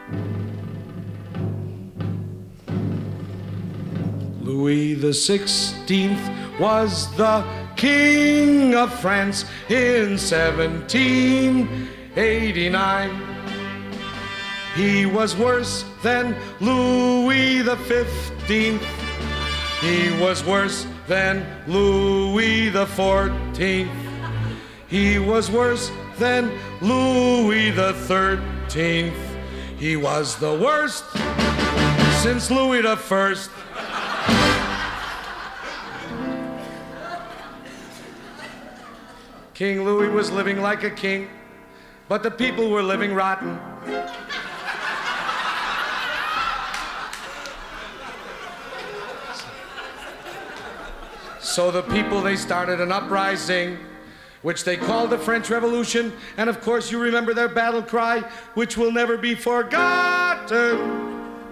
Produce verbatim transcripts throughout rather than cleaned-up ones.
Louis the sixteenth was the King of France in seventeen eighty-nine. He was worse than Louis the fifteenth. He was worse than Louis the fourteenth. He was worse than Louis the thirteenth. He was the worst since Louis the first. King Louis was living like a king, but the people were living rotten. So the people, they started an uprising, which they called the French Revolution, and of course you remember their battle cry, which will never be forgotten.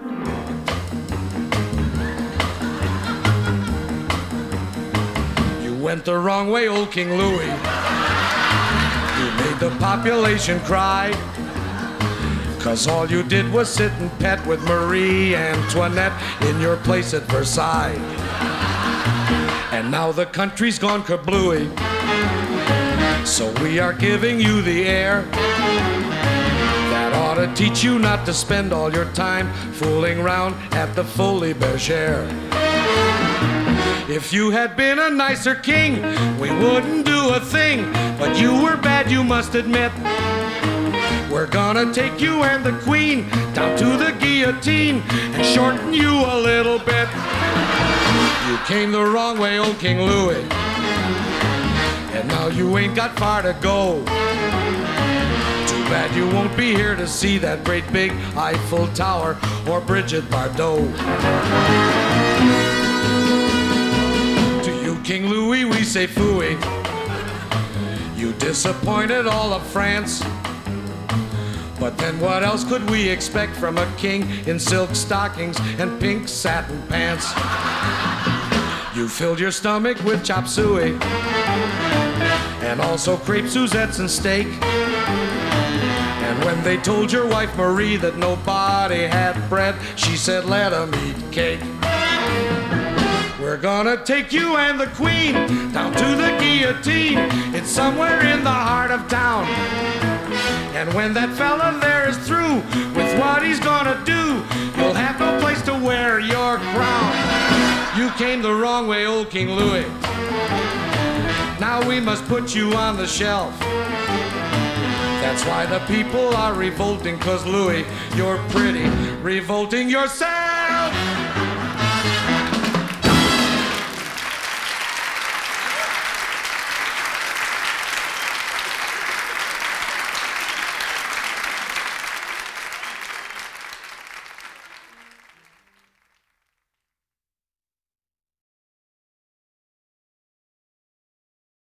You went the wrong way, old King Louis. You made the population cry, 'cause all you did was sit and pet with Marie Antoinette in your place at Versailles. And now the country's gone kablooey, so we are giving you the air. That ought to teach you not to spend all your time fooling around at the Folies Bergère. If you had been a nicer king, we wouldn't do a thing, but you were bad, you must admit. We're gonna take you and the Queen down to the guillotine and shorten you a little bit. You came the wrong way, old King Louis, and now you ain't got far to go. Too bad you won't be here to see that great big Eiffel Tower or Brigitte Bardot. To you, King Louis, we say phooey. You disappointed all of France. But then what else could we expect from a king in silk stockings and pink satin pants? You filled your stomach with chop suey and also crepe Suzettes and steak. And when they told your wife Marie that nobody had bread, she said let 'em eat cake. We're gonna take you and the Queen down to the guillotine. It's somewhere in the heart of town. And when that fella there is through with what he's gonna do, you'll have no place to wear your crown. You came the wrong way, old King Louis. Now we must put you on the shelf. That's why the people are revolting, 'cause Louis, you're pretty revolting yourself.